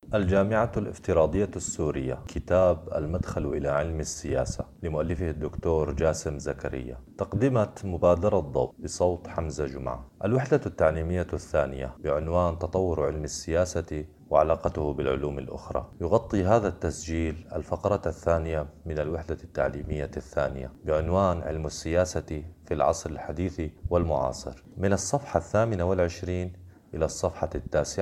الجامعة الافتراضية السورية، كتاب المدخل إلى علم السياسة، لمؤلفه الدكتور جاسم زكريا. تقدمة مبادرة ضوء بصوت حمزة جمعة. الوحدة التعليمية الثانية بعنوان تطور علم السياسة وعلاقته بالعلوم الأخرى. يغطي هذا التسجيل الفقرة الثانية من الوحدة التعليمية الثانية بعنوان علم السياسة في العصر الحديث والمعاصر، من الصفحة 28 إلى الصفحة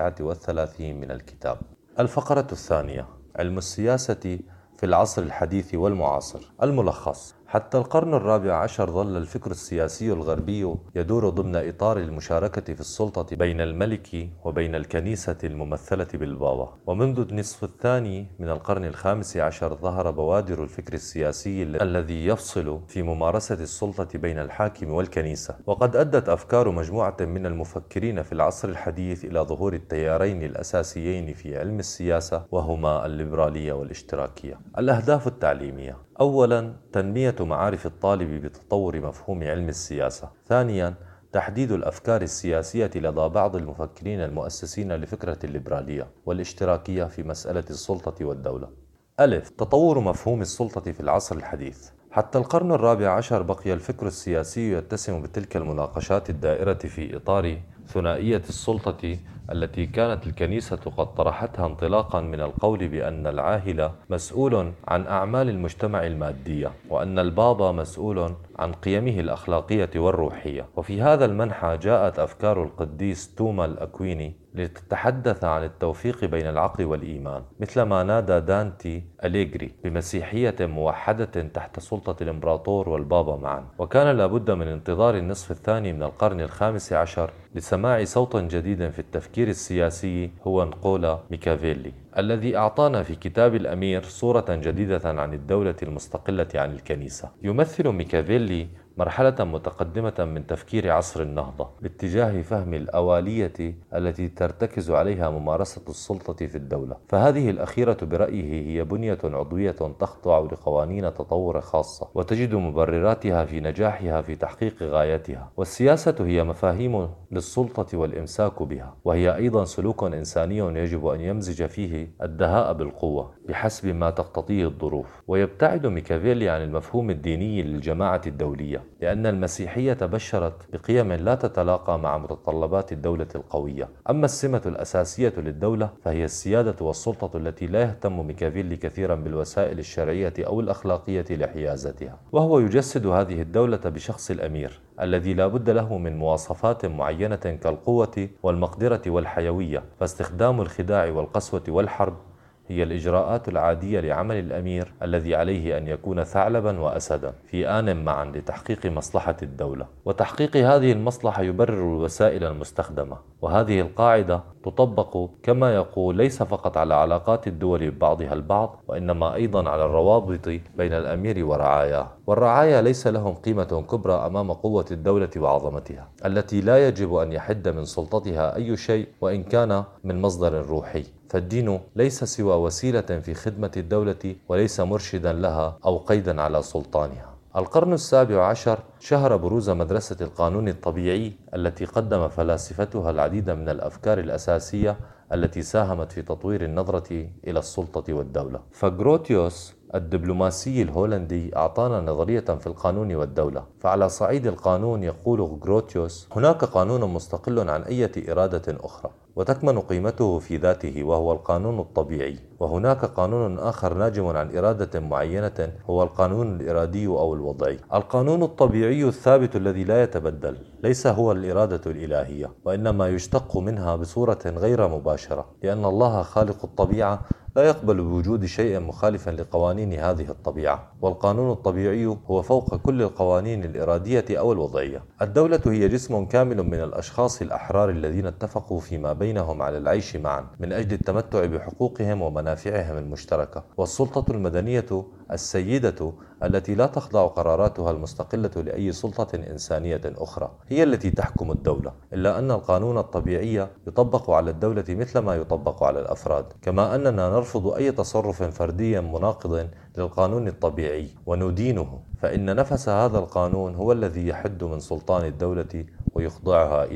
39 من الكتاب. الفقرة الثانية: علم السياسة في العصر الحديث والمعاصر. الملخص: حتى القرن الرابع عشر ظل الفكر السياسي الغربي يدور ضمن إطار المشاركة في السلطة بين الملك وبين الكنيسة الممثلة بالبابا. ومنذ النصف الثاني من القرن الخامس عشر ظهر بوادر الفكر السياسي الذي يفصل في ممارسة السلطة بين الحاكم والكنيسة. وقد أدت أفكار مجموعة من المفكرين في العصر الحديث إلى ظهور التيارين الأساسيين في علم السياسة، وهما الليبرالية والاشتراكية. الأهداف التعليمية: أولاً، تنمية معارف الطالب بتطور مفهوم علم السياسة. ثانياً، تحديد الأفكار السياسية لدى بعض المفكرين المؤسسين لفكرة الليبرالية والاشتراكية في مسألة السلطة والدولة. ألف: تطور مفهوم السلطة في العصر الحديث. حتى القرن الرابع عشر بقي الفكر السياسي يتسم بتلك المناقشات الدائرة في إطار ثنائية السلطة التي كانت الكنيسة قد طرحتها انطلاقا من القول بأن العاهل مسؤول عن أعمال المجتمع المادية، وأن البابا مسؤول عن قيمه الأخلاقية والروحية. وفي هذا المنحى جاءت أفكار القديس توما الأكويني لتتحدث عن التوفيق بين العقل والإيمان، مثل ما نادى دانتي أليغري بمسيحية موحدة تحت سلطة الإمبراطور والبابا معا. وكان لابد من انتظار النصف الثاني من القرن الخامس عشر لسماع صوت جديد في التفكير السياسي، هو نقولا ميكافيلي، الذي أعطانا في كتاب الأمير صورة جديدة عن الدولة المستقلة عن الكنيسة. يمثل ميكافيلي مرحلة متقدمة من تفكير عصر النهضة باتجاه فهم الأولية التي ترتكز عليها ممارسة السلطة في الدولة. فهذه الأخيرة برأيه هي بنية عضوية تخضع لقوانين تطور خاصة، وتجد مبرراتها في نجاحها في تحقيق غايتها. والسياسة هي مفاهيم للسلطة والإمساك بها، وهي أيضا سلوك إنساني يجب أن يمزج فيه الدهاء بالقوة بحسب ما تقتضيه الظروف. ويبتعد ميكافيلي عن المفهوم الديني للجماعة الدولية، لأن المسيحية بشرت بقيم لا تتلاقى مع متطلبات الدولة القوية. أما السمة الأساسية للدولة فهي السيادة والسلطة، التي لا يهتم ميكافيلي كثيرا بالوسائل الشرعية أو الأخلاقية لحيازتها. وهو يجسد هذه الدولة بشخص الأمير الذي لا بد له من مواصفات معينة كالقوة والمقدرة والحيوية، فاستخدام الخداع والقسوة والحرب هي الإجراءات العادية لعمل الأمير الذي عليه أن يكون ثعلبا وأسدا في آن معا لتحقيق مصلحة الدولة. وتحقيق هذه المصلحة يبرر الوسائل المستخدمة. وهذه القاعدة تطبق كما يقول ليس فقط على علاقات الدول ببعضها البعض، وإنما أيضا على الروابط بين الأمير ورعاياه. والرعايا ليس لهم قيمة كبرى أمام قوة الدولة وعظمتها، التي لا يجب أن يحد من سلطتها أي شيء وإن كان من مصدر روحي. فالدين ليس سوى وسيلة في خدمة الدولة، وليس مرشدا لها أو قيدا على سلطانها. القرن السابع عشر شهر بروز مدرسة القانون الطبيعي، التي قدم فلاسفتها العديد من الأفكار الأساسية التي ساهمت في تطوير النظرة إلى السلطة والدولة. فغروتيوس الدبلوماسي الهولندي أعطانا نظرية في القانون والدولة. فعلى صعيد القانون يقول غروتيوس: هناك قانون مستقل عن أي إرادة أخرى، وتكمن قيمته في ذاته، وهو القانون الطبيعي. وهناك قانون آخر ناجم عن إرادة معينة، هو القانون الإرادي أو الوضعي. القانون الطبيعي الثابت الذي لا يتبدل ليس هو الإرادة الإلهية، وإنما يشتق منها بصورة غير مباشرة، لأن الله خالق الطبيعة لا يقبل بوجود شيء مخالفا لقوانين هذه الطبيعة. والقانون الطبيعي هو فوق كل القوانين الإرادية أو الوضعية. الدولة هي جسم كامل من الأشخاص الأحرار الذين اتفقوا فيما بينهم على العيش معا من أجل التمتع بحقوقهم ومنافعهم المشتركة. والسلطة المدنية السيدة التي لا تخضع قراراتها المستقلة لأي سلطة إنسانية أخرى هي التي تحكم الدولة، إلا أن القانون الطبيعي يطبق على الدولة مثل ما يطبق على الأفراد، كما أننا نرفض أي تصرف فردي مناقض للقانون الطبيعي وندينه، فإن نفس هذا القانون هو الذي يحد من سلطان الدولة ويخضعها إليه.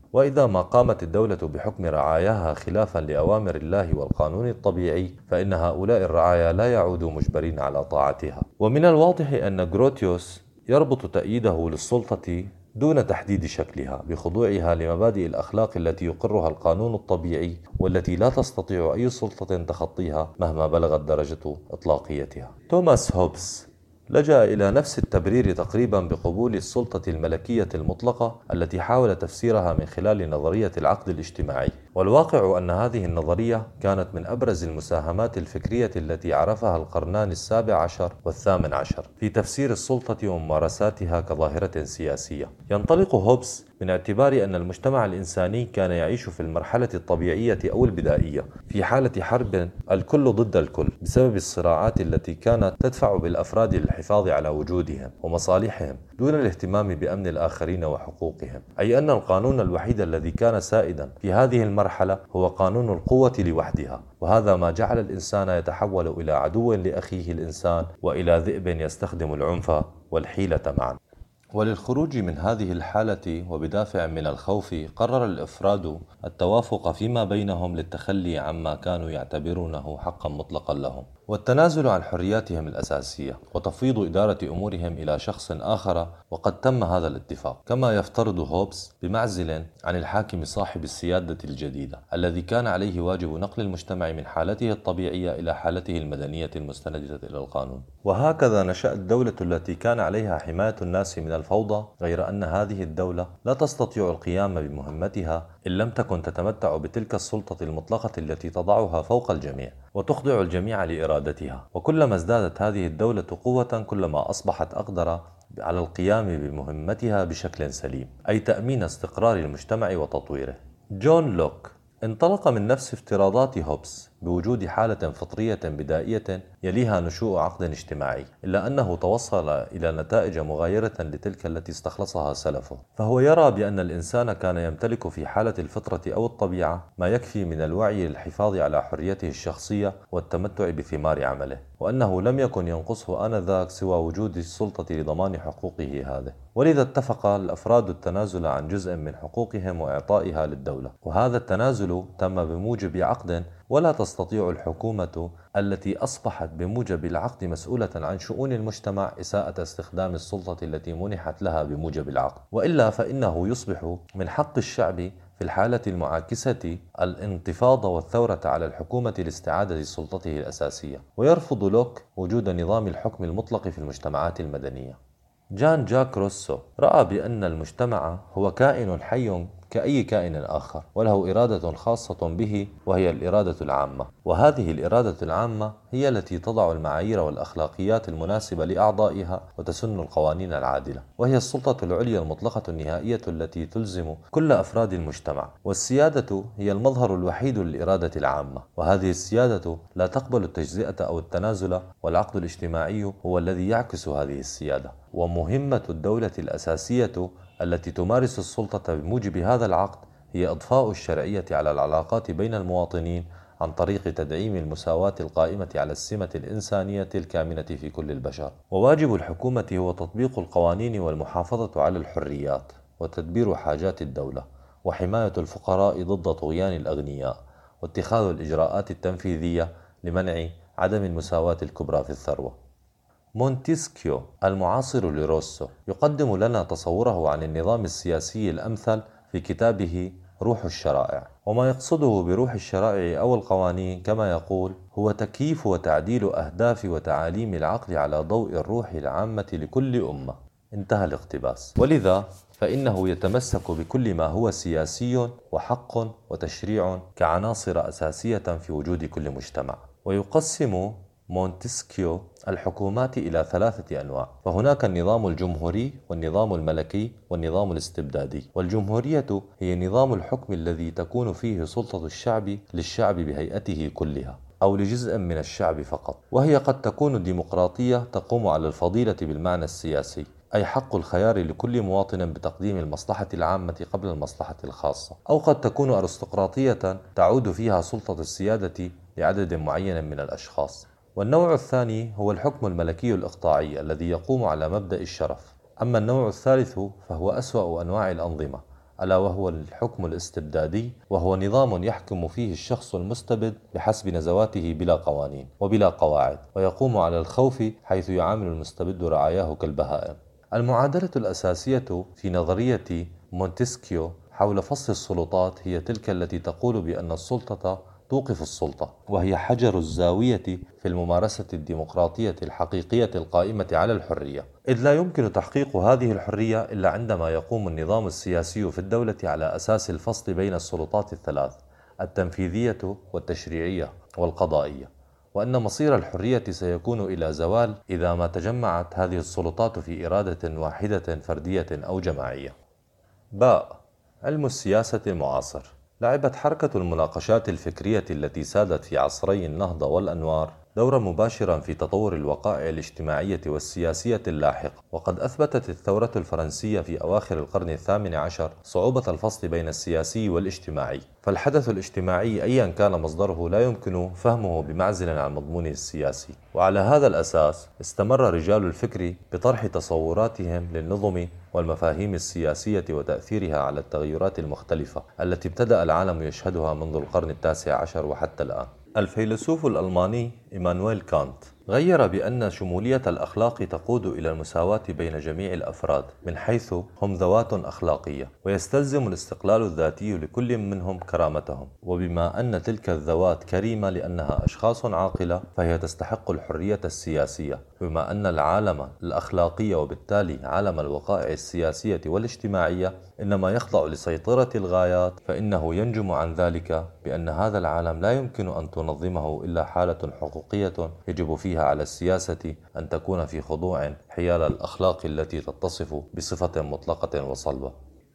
وإذا ما قامت الدولة بحكم رعاياها خلافا لأوامر الله والقانون الطبيعي، فإن هؤلاء الرعايا لا يعودوا مجبرين على طاعتها. ومن الواضح أن غروتيوس يربط تأييده للسلطة دون تحديد شكلها بخضوعها لمبادئ الأخلاق التي يقرها القانون الطبيعي، والتي لا تستطيع أي سلطة تخطيها مهما بلغت درجة إطلاقيتها. توماس هوبس لجأ إلى نفس التبرير تقريبا بقبول السلطة الملكية المطلقة التي حاول تفسيرها من خلال نظرية العقد الاجتماعي. والواقع أن هذه النظرية كانت من أبرز المساهمات الفكرية التي عرفها القرنان السابع عشر والثامن عشر في تفسير السلطة وممارساتها كظاهرة سياسية. ينطلق هوبس من اعتبار أن المجتمع الإنساني كان يعيش في المرحلة الطبيعية أو البدائية في حالة حرب الكل ضد الكل بسبب الصراعات التي كانت تدفع بالأفراد للحفاظ على وجودهم ومصالحهم دون الاهتمام بأمن الآخرين وحقوقهم، أي أن القانون الوحيد الذي كان سائدا في هذه المرحلة هو قانون القوة لوحدها، وهذا ما جعل الإنسان يتحول إلى عدو لأخيه الإنسان وإلى ذئب يستخدم العنف والحيلة معا. وللخروج من هذه الحالة وبدافع من الخوف، قرر الأفراد التوافق فيما بينهم للتخلي عما كانوا يعتبرونه حقا مطلقا لهم، والتنازل عن حرياتهم الأساسية، وتفويض إدارة أمورهم إلى شخص آخر. وقد تم هذا الاتفاق كما يفترض هوبس بمعزل عن الحاكم صاحب السيادة الجديدة، الذي كان عليه واجب نقل المجتمع من حالته الطبيعية إلى حالته المدنية المستندة إلى القانون. وهكذا نشأت الدولة التي كان عليها حماية الناس من الفوضى، غير أن هذه الدولة لا تستطيع القيام بمهمتها إن لم تكن تتمتع بتلك السلطة المطلقة التي تضعها فوق الجميع وتخضع الجميع لإرادتها. وكلما ازدادت هذه الدولة قوة، كلما أصبحت أقدر على القيام بمهمتها بشكل سليم، أي تأمين استقرار المجتمع وتطويره. جون لوك انطلق من نفس افتراضات هوبس بوجود حالة فطرية بدائية يليها نشوء عقد اجتماعي، إلا أنه توصل إلى نتائج مغايرة لتلك التي استخلصها سلفه. فهو يرى بأن الإنسان كان يمتلك في حالة الفطرة أو الطبيعة ما يكفي من الوعي للحفاظ على حريته الشخصية والتمتع بثمار عمله، وأنه لم يكن ينقصه آنذاك سوى وجود السلطة لضمان حقوقه هذه. ولذا اتفق الأفراد التنازل عن جزء من حقوقهم وإعطائها للدولة، وهذا التنازل تم بموجب عقد، ولا تستطيع الحكومة التي أصبحت بموجب العقد مسؤولة عن شؤون المجتمع إساءة استخدام السلطة التي منحت لها بموجب العقد، وإلا فإنه يصبح من حق الشعب في الحالة المعاكسة الانتفاض والثورة على الحكومة لاستعادة سلطته الأساسية. ويرفض لوك وجود نظام الحكم المطلق في المجتمعات المدنية. جان جاك روسو رأى بأن المجتمع هو كائن حي كأي كائن آخر، وله إرادة خاصة به، وهي الإرادة العامة. وهذه الإرادة العامة هي التي تضع المعايير والأخلاقيات المناسبة لأعضائها وتسن القوانين العادلة، وهي السلطة العليا المطلقة النهائية التي تلزم كل أفراد المجتمع. والسيادة هي المظهر الوحيد للإرادة العامة، وهذه السيادة لا تقبل التجزئة أو التنازل، والعقد الاجتماعي هو الذي يعكس هذه السيادة. ومهمة الدولة الأساسية التي تمارس السلطة بموجب هذا العقد هي إضفاء الشرعية على العلاقات بين المواطنين عن طريق تدعيم المساواة القائمة على السمة الإنسانية الكامنة في كل البشر. وواجب الحكومة هو تطبيق القوانين والمحافظة على الحريات وتدبير حاجات الدولة وحماية الفقراء ضد طغيان الأغنياء واتخاذ الإجراءات التنفيذية لمنع عدم المساواة الكبرى في الثروة. مونتسكيو المعاصر لروسو يقدم لنا تصوره عن النظام السياسي الأمثل في كتابه روح الشرائع. وما يقصده بروح الشرائع أو القوانين كما يقول هو تكييف وتعديل أهداف وتعاليم العقل على ضوء الروح العامة لكل أمة. انتهى الاقتباس. ولذا فإنه يتمسك بكل ما هو سياسي وحق وتشريع كعناصر أساسية في وجود كل مجتمع. ويقسم مونتسكيو الحكومات إلى 3 أنواع، فهناك النظام الجمهوري والنظام الملكي والنظام الاستبدادي. والجمهورية هي نظام الحكم الذي تكون فيه سلطة الشعب للشعب بهيئته كلها أو لجزء من الشعب فقط، وهي قد تكون ديمقراطية تقوم على الفضيلة بالمعنى السياسي، أي حق الخيار لكل مواطن بتقديم المصلحة العامة قبل المصلحة الخاصة، أو قد تكون أرستقراطية تعود فيها سلطة السيادة لعدد معين من الأشخاص. والنوع الثاني هو الحكم الملكي الإقطاعي الذي يقوم على مبدأ الشرف. أما النوع الثالث فهو أسوأ أنواع الأنظمة ألا وهو الحكم الاستبدادي، وهو نظام يحكم فيه الشخص المستبد بحسب نزواته بلا قوانين وبلا قواعد، ويقوم على الخوف حيث يعامل المستبد رعاياه كالبهائم. المعادلة الأساسية في نظرية مونتسكيو حول فصل السلطات هي تلك التي تقول بأن السلطة توقف السلطة، وهي حجر الزاوية في الممارسة الديمقراطية الحقيقية القائمة على الحرية، إذ لا يمكن تحقيق هذه الحرية إلا عندما يقوم النظام السياسي في الدولة على أساس الفصل بين السلطات الثلاث: التنفيذية والتشريعية والقضائية، وأن مصير الحرية سيكون إلى زوال إذا ما تجمعت هذه السلطات في إرادة واحدة فردية أو جماعية. باء. علم السياسة المعاصر. لعبت حركة المناقشات الفكرية التي سادت في عصري النهضة والأنوار دورا مباشرا في تطور الوقائع الاجتماعية والسياسية اللاحق، وقد أثبتت الثورة الفرنسية في أواخر القرن الثامن عشر صعوبة الفصل بين السياسي والاجتماعي، فالحدث الاجتماعي أيا كان مصدره لا يمكن فهمه بمعزل عن مضمونه السياسي. وعلى هذا الأساس استمر رجال الفكر بطرح تصوراتهم للنظم والمفاهيم السياسية وتأثيرها على التغيرات المختلفة التي ابتدأ العالم يشهدها منذ القرن التاسع عشر وحتى الآن. الفيلسوف الألماني إيمانويل كانت غير بأن شمولية الأخلاق تقود إلى المساواة بين جميع الأفراد من حيث هم ذوات أخلاقية، ويستلزم الاستقلال الذاتي لكل منهم كرامتهم، وبما أن تلك الذوات كريمة لأنها أشخاص عاقلة فهي تستحق الحرية السياسية، بما أن العالم الأخلاقي وبالتالي عالم الوقائع السياسية والاجتماعية إنما يخضع لسيطرة الغايات، فإنه ينجم عن ذلك بأن هذا العالم لا يمكن أن تنظمه إلا حالة حقوقية يجب فيها على السياسة أن تكون في خضوع حيال الأخلاق التي تتصف بصفة مطلقة وصلبة.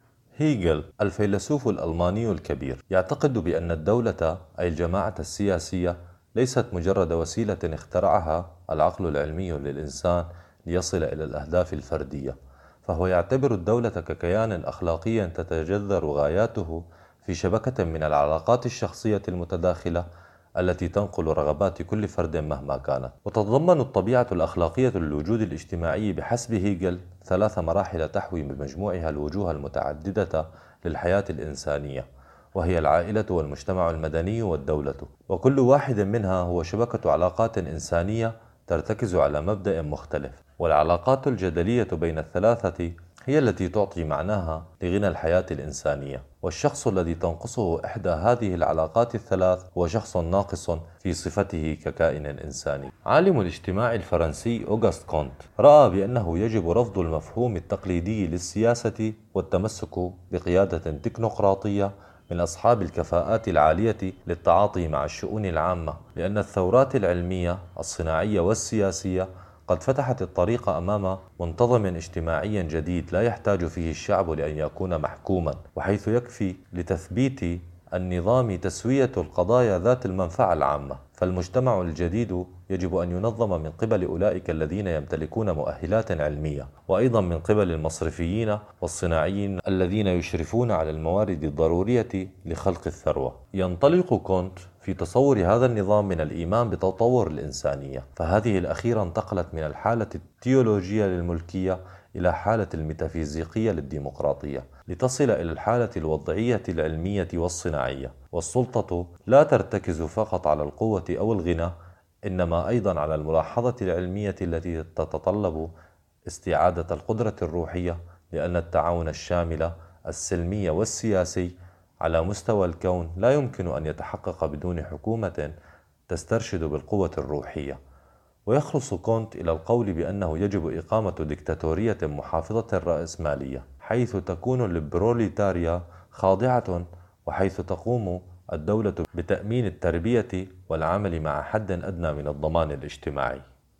هيجل الفيلسوف الألماني الكبير يعتقد بأن الدولة أي الجماعة السياسية ليست مجرد وسيلة اخترعها العقل العلمي للإنسان ليصل إلى الأهداف الفردية، فهو يعتبر الدولة ككيان أخلاقي تتجذر غاياته في شبكة من العلاقات الشخصية المتداخلة التي تنقل رغبات كل فرد مهما كانت. وتتضمن الطبيعة الأخلاقية للوجود الاجتماعي بحسب هيجل 3 مراحل تحوي بمجموعها الوجوه المتعددة للحياة الإنسانية، وهي العائلة والمجتمع المدني والدولة، وكل واحد منها هو شبكة علاقات إنسانية ترتكز على مبدأ مختلف، والعلاقات الجدلية بين الثلاثة هي التي تعطي معناها لغنى الحياة الإنسانية. والشخص الذي تنقصه إحدى هذه العلاقات الثلاث هو شخص ناقص في صفته ككائن إنساني. عالم الاجتماع الفرنسي أوغست كونت رأى بأنه يجب رفض المفهوم التقليدي للسياسة والتمسك بقيادة تكنوقراطية من أصحاب الكفاءات العالية للتعاطي مع الشؤون العامة، لأن الثورات العلمية الصناعية والسياسية قد فتحت الطريق أمام منتظم اجتماعي جديد لا يحتاج فيه الشعب لأن يكون محكوما، وحيث يكفي لتثبيت النظام تسوية القضايا ذات المنفعة العامة، فالمجتمع الجديد يجب أن ينظم من قبل أولئك الذين يمتلكون مؤهلات علمية، وأيضا من قبل المصرفيين والصناعيين الذين يشرفون على الموارد الضرورية لخلق الثروة. ينطلق كونت في تصور هذا النظام من الإيمان بتطور الإنسانية، فهذه الأخيرة انتقلت من الحالة التيولوجية للملكية إلى حالة الميتافيزيقية للديمقراطية، لتصل إلى الحالة الوضعية العلمية والصناعية. والسلطة لا ترتكز فقط على القوة أو الغنى، إنما أيضا على الملاحظة العلمية التي تتطلب استعادة القدرة الروحية، لأن التعاون الشامل السلمي والسياسي على مستوى الكون لا يمكن أن يتحقق بدون حكومة تسترشد بالقوة الروحية. ويخلص كونت إلى القول بأنه يجب إقامة ديكتاتورية محافظة رأسمالية، حيث تكون البروليتاريا خاضعة، وحيث تقوم الدولة بتأمين التربية والعمل مع حد أدنى من الضمان الاجتماعي.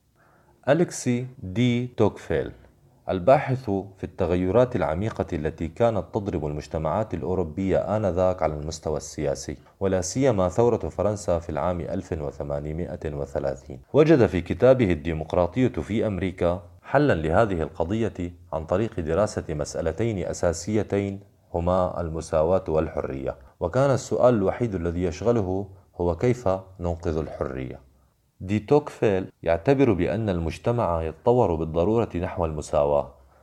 أليكسي دي توكفيل الباحث في التغيرات العميقة التي كانت تضرب المجتمعات الأوروبية آنذاك على المستوى السياسي، ولا سيما ثورة فرنسا في العام 1830، وجد في كتابه الديمقراطية في أمريكا حلا لهذه القضية عن طريق دراسة مسألتين أساسيتين هما المساواة والحرية، وكان السؤال الوحيد الذي يشغله هو كيف ننقذ الحرية. دي توكفيل يعتبر بأن المجتمع يتطور بالضرورة نحو المساواة،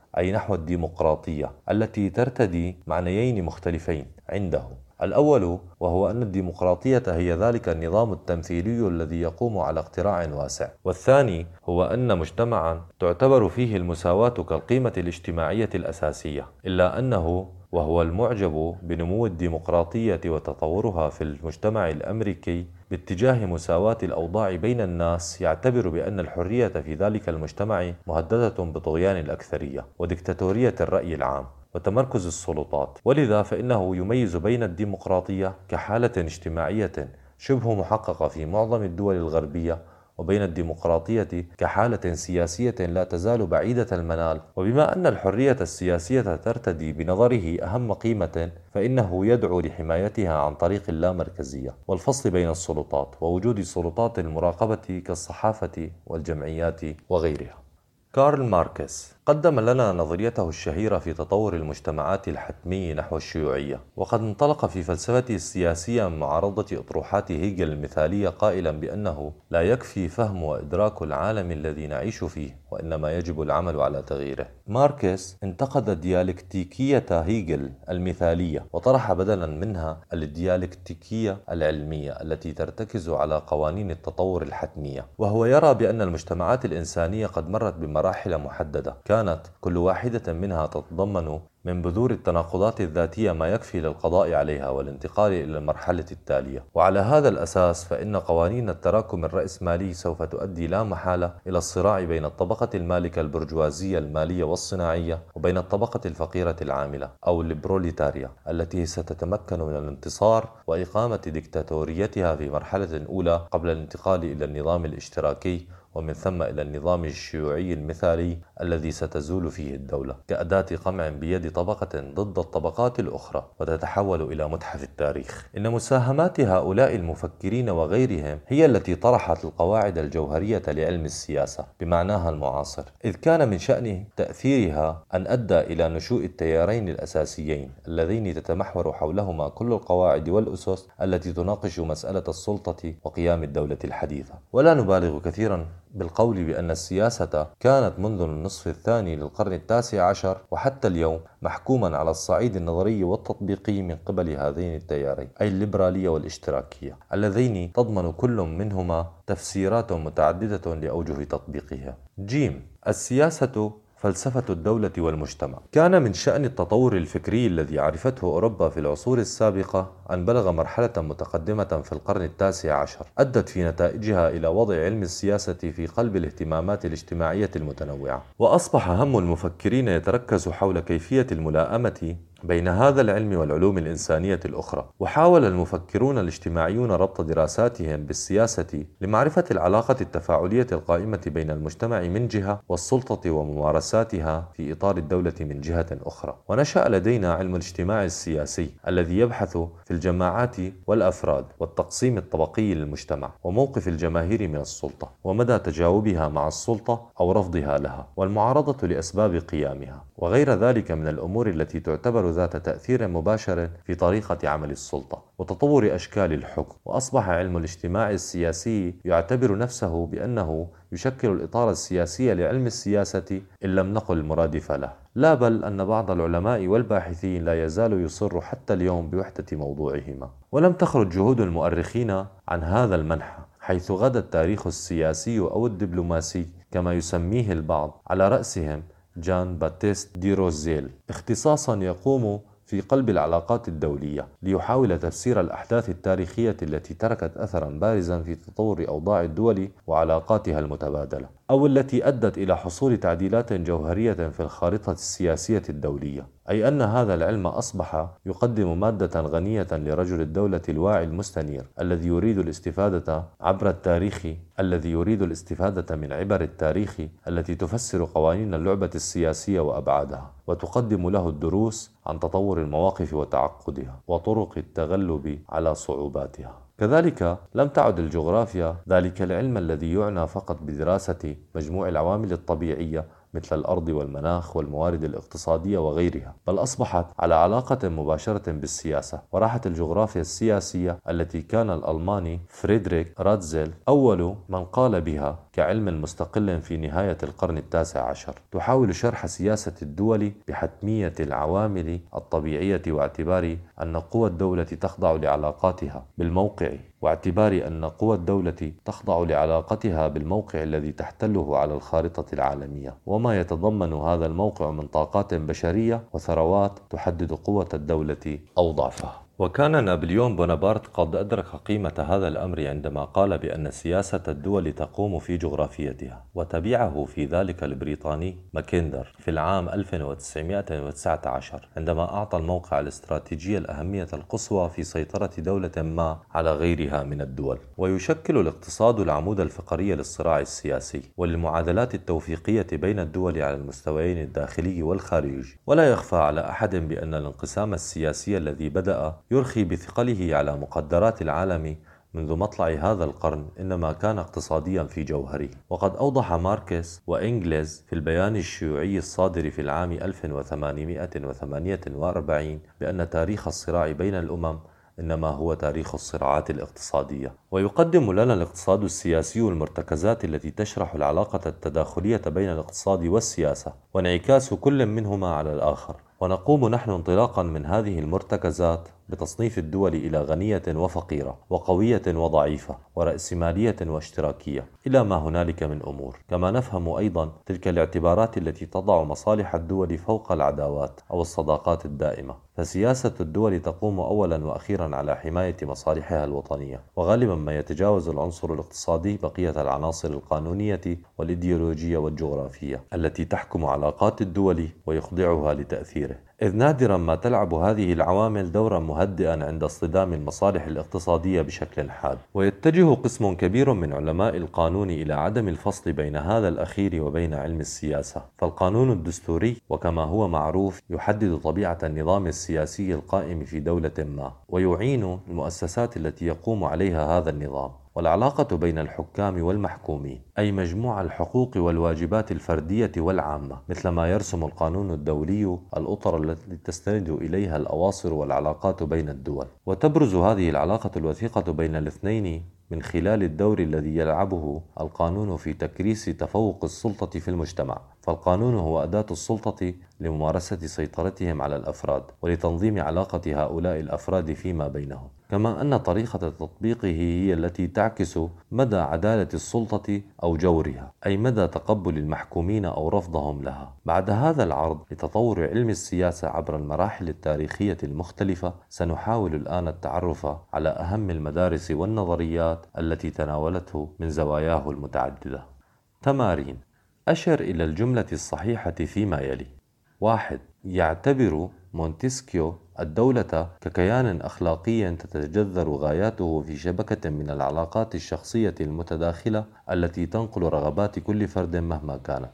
أي نحو الديمقراطية التي ترتدي معنيين مختلفين عنده. الأول وهو أن الديمقراطية هي ذلك النظام التمثيلي الذي يقوم على اقتراع واسع، والثاني هو أن مجتمعا تعتبر فيه المساواة كالقيمة الاجتماعية الأساسية، إلا أنه وهو المعجب بنمو الديمقراطية وتطورها في المجتمع الأمريكي باتجاه مساواة الأوضاع بين الناس، يعتبر بأن الحرية في ذلك المجتمع مهددة بطغيان الأكثرية وديكتاتورية الرأي العام وتمركز السلطات، ولذا فإنه يميز بين الديمقراطية كحالة اجتماعية شبه محققة في معظم الدول الغربية وبين الديمقراطية كحالة سياسية لا تزال بعيدة المنال. وبما أن الحرية السياسية ترتدي بنظره أهم قيمة، فإنه يدعو لحمايتها عن طريق اللامركزية والفصل بين السلطات ووجود سلطات المراقبة كالصحافة والجمعيات وغيرها. كارل ماركس قدم لنا نظريته الشهيرة في تطور المجتمعات الحتمي نحو الشيوعية، وقد انطلق في فلسفته السياسية من معارضة أطروحات هيجل المثالية قائلا بأنه لا يكفي فهم وإدراك العالم الذي نعيش فيه، وإنما يجب العمل على تغييره. ماركس انتقد ديالكتيكية هيجل المثالية وطرح بدلا منها الديالكتيكية العلمية التي ترتكز على قوانين التطور الحتمية، وهو يرى بأن المجتمعات الإنسانية قد مرت بمراحل محددة كانت كل واحدة منها تتضمن من بذور التناقضات الذاتية ما يكفي للقضاء عليها والانتقال إلى المرحلة التالية. وعلى هذا الأساس فإن قوانين التراكم الرأسمالي سوف تؤدي لا محالة إلى الصراع بين الطبقة المالكة البرجوازية المالية والصناعية وبين الطبقة الفقيرة العاملة أو البروليتاريا التي ستتمكن من الانتصار وإقامة ديكتاتوريتها في مرحلة أولى قبل الانتقال إلى النظام الاشتراكي ومن ثم إلى النظام الشيوعي المثالي الذي ستزول فيه الدولة كأداة قمع بيد طبقة ضد الطبقات الأخرى وتتحول إلى متحف التاريخ. إن مساهمات هؤلاء المفكرين وغيرهم هي التي طرحت القواعد الجوهرية لعلم السياسة بمعناها المعاصر، إذ كان من شأن تأثيرها أن أدى إلى نشوء التيارين الأساسيين اللذين تتمحور حولهما كل القواعد والأسس التي تناقش مسألة السلطة وقيام الدولة الحديثة. ولا نبالغ كثيرا بالقول بأن السياسة كانت منذ النصف الثاني للقرن التاسع عشر وحتى اليوم محكوما على الصعيد النظري والتطبيقي من قبل هذين التيارين، أي الليبرالية والاشتراكية، اللذين تضمن كل منهما تفسيرات متعددة لأوجه تطبيقها. جيم. السياسة فلسفة الدولة والمجتمع. كان من شأن التطور الفكري الذي عرفته أوروبا في العصور السابقة أن بلغ مرحلة متقدمة في القرن التاسع عشر أدت في نتائجها إلى وضع علم السياسة في قلب الاهتمامات الاجتماعية المتنوعة، وأصبح هم المفكرين يتركز حول كيفية الملائمة بين هذا العلم والعلوم الإنسانية الأخرى. وحاول المفكرون الاجتماعيون ربط دراساتهم بالسياسة لمعرفة العلاقة التفاعلية القائمة بين المجتمع من جهة والسلطة وممارساتها في إطار الدولة من جهة أخرى. ونشأ لدينا علم الاجتماع السياسي الذي يبحث في الجماعات والأفراد والتقسيم الطبقي للمجتمع وموقف الجماهير من السلطة ومدى تجاوبها مع السلطة أو رفضها لها والمعارضة لأسباب قيامها وغير ذلك من الأمور التي تعتبر ذات تأثير مباشر في طريقة عمل السلطة وتطور أشكال الحكم. وأصبح علم الاجتماع السياسي يعتبر نفسه بأنه يشكل الإطار السياسي لعلم السياسة إن لم نقل المرادف له. لا بل أن بعض العلماء والباحثين لا يزال يصر حتى اليوم بوحدة موضوعهما. ولم تخرج جهود المؤرخين عن هذا المنحى، حيث غدا التاريخ السياسي أو الدبلوماسي كما يسميه البعض، على رأسهم جان باتيست دي روزيل، اختصاصا يقوم في قلب العلاقات الدولية ليحاول تفسير الأحداث التاريخية التي تركت أثرا بارزا في تطور أوضاع الدول وعلاقاتها المتبادلة، أو التي أدت إلى حصول تعديلات جوهرية في الخارطة السياسية الدولية. أي أن هذا العلم أصبح يقدم مادة غنية لرجل الدولة الواعي المستنير الذي يريد الاستفادة من عبر التاريخ التي تفسر قوانين اللعبة السياسية وأبعادها، وتقدم له الدروس عن تطور المواقف وتعقدها وطرق التغلب على صعوباتها. كذلك لم تعد الجغرافيا ذلك العلم الذي يعنى فقط بدراسة مجموع العوامل الطبيعية، مثل الأرض والمناخ والموارد الاقتصادية وغيرها، بل أصبحت على علاقة مباشرة بالسياسة. وراحت الجغرافيا السياسية التي كان الألماني فريدريك راتزل أول من قال بها كعلم مستقل في نهاية القرن التاسع عشر، تحاول شرح سياسة الدول بحتمية العوامل الطبيعية، واعتبار أن قوى الدولة تخضع لعلاقاتها بالموقع بالموقع الذي تحتله على الخارطة العالمية، وما يتضمن هذا الموقع من طاقات بشرية وثروات تحدد قوة الدولة أو ضعفها. وكان نابليون بونابرت قد أدرك قيمة هذا الأمر عندما قال بأن سياسة الدول تقوم في جغرافيتها، وتبعه في ذلك البريطاني ماكندر في العام 1919 عندما أعطى الموقع الاستراتيجي الأهمية القصوى في سيطرة دولة ما على غيرها من الدول. ويشكل الاقتصاد العمود الفقري للصراع السياسي وللمعادلات التوفيقية بين الدول على المستويين الداخلي والخارجي. ولا يخفى على أحد بأن الانقسام السياسي الذي بدأ يرخي بثقله على مقدرات العالم منذ مطلع هذا القرن إنما كان اقتصاديا في جوهره. وقد أوضح ماركس وإنجلز في البيان الشيوعي الصادر في العام 1848 بأن تاريخ الصراع بين الأمم إنما هو تاريخ الصراعات الاقتصادية. ويقدم لنا الاقتصاد السياسي المرتكزات التي تشرح العلاقة التداخلية بين الاقتصاد والسياسة وانعكاس كل منهما على الآخر. ونقوم نحن انطلاقا من هذه المرتكزات بتصنيف الدول إلى غنية وفقيرة، وقوية وضعيفة، ورأسمالية واشتراكية، إلى ما هنالك من أمور. كما نفهم أيضا تلك الاعتبارات التي تضع مصالح الدول فوق العداوات أو الصداقات الدائمة. فسياسة الدول تقوم أولا وأخيرا على حماية مصالحها الوطنية، وغالبا ما يتجاوز العنصر الاقتصادي بقية العناصر القانونية والإيديولوجية والجغرافية التي تحكم علاقات الدول ويخضعها لتأثيره، إذ نادرا ما تلعب هذه العوامل دورا مهدئا عند اصطدام المصالح الاقتصادية بشكل حاد. ويتجه قسم كبير من علماء القانون إلى عدم الفصل بين هذا الأخير وبين علم السياسة، فالقانون الدستوري وكما هو معروف يحدد طبيعة النظام السياسي القائم في دولة ما، ويعين المؤسسات التي يقوم عليها هذا النظام، والعلاقة بين الحكام والمحكومين، أي مجموع الحقوق والواجبات الفردية والعامة، مثل ما يرسم القانون الدولي الأطر التي تستند إليها الأواصر والعلاقات بين الدول. وتبرز هذه العلاقة الوثيقة بين الاثنين من خلال الدور الذي يلعبه القانون في تكريس تفوق السلطة في المجتمع، فالقانون هو أداة السلطة لممارسة سيطرتهم على الأفراد ولتنظيم علاقة هؤلاء الأفراد فيما بينهم، كما أن طريقة تطبيقه هي التي تعكس مدى عدالة السلطة أو جورها، أي مدى تقبل المحكومين أو رفضهم لها. بعد هذا العرض لتطور علم السياسة عبر المراحل التاريخية المختلفة، سنحاول الآن التعرف على أهم المدارس والنظريات التي تناولته من زواياه المتعددة. تمارين: أشر إلى الجملة الصحيحة فيما يلي. 1. يعتبر مونتسكيو الدولة ككيان أخلاقي تتجذر غاياته في شبكة من العلاقات الشخصية المتداخلة التي تنقل رغبات كل فرد مهما كانت.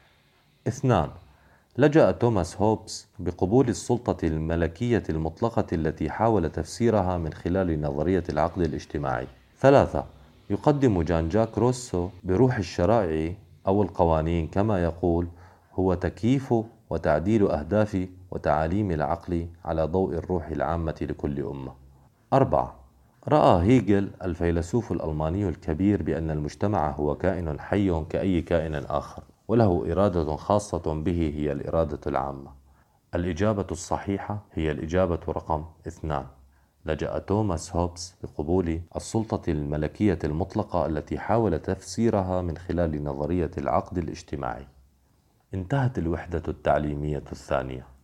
2. لجأ توماس هوبز بقبول السلطة الملكية المطلقة التي حاول تفسيرها من خلال نظرية العقد الاجتماعي. 3. يقدم جان جاك روسو بروح الشرائع أو القوانين، كما يقول هو تكييف وتعديل أهداف وتعاليم العقل على ضوء الروح العامة لكل أمة. 4. رأى هيجل الفيلسوف الألماني الكبير بأن المجتمع هو كائن حي كأي كائن آخر، وله إرادة خاصة به هي الإرادة العامة. الإجابة الصحيحة هي الإجابة رقم 2. لجأ توماس هوبز بقبول السلطة الملكية المطلقة التي حاول تفسيرها من خلال نظرية العقد الاجتماعي. انتهت الوحدة التعليمية الثانية.